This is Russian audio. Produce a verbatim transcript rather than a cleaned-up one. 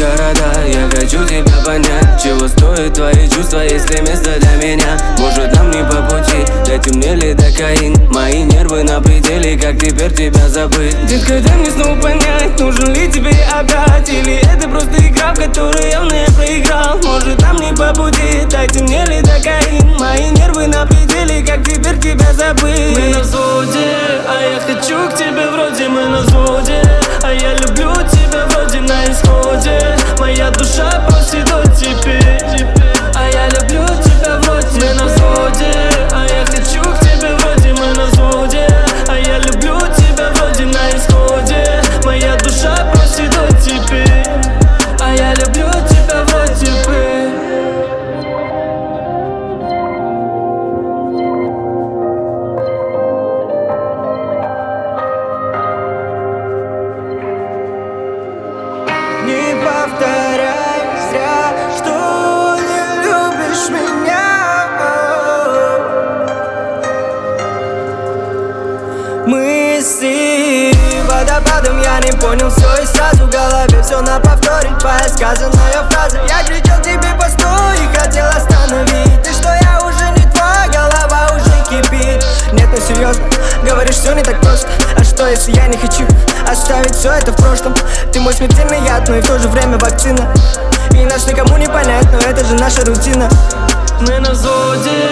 города. Я хочу тебя понять, чего стоят твои чувства, если место для меня. Может, нам не по пути, дайте мне лидокаин. Мои нервы на пределе, как теперь тебя забыть? Детка, дай мне снова понять, нужен ли тебе опять, или это просто игра, в которой явно я проиграл. Может, нам не по пути, дайте мне лидокаин. Мои нервы на пределе, как теперь тебя забыть? Мы на взводе, а я хочу к тебе вроде. Мы на взводе, а я люблю тебя вроде на исходе. Моя душа просит от теперь, а я люблю тебя вроде. Мы на взводе, а я хочу к тебе вроде. Мы на взводе, а я люблю тебя вроде на исходе. Моя душа просит от теперь, а я люблю тебя вроде бы. Не повторяй зря, что не любишь меня. Мысли водопадом, я не понял все и сразу в голове все на повторе. Твоя сказанная фраза, я кричал тебе постой и хотел остановить. Ты что, я уже не твоя, голова уже кипит. Нет, ну серьезно, говоришь, все не так просто. А что, если я не хочу оставить все это в прошлом? Ты мой смертельный яд, но и в то же время вакцина. И нас никому не понять, но это же наша рутина. Мы на взводе,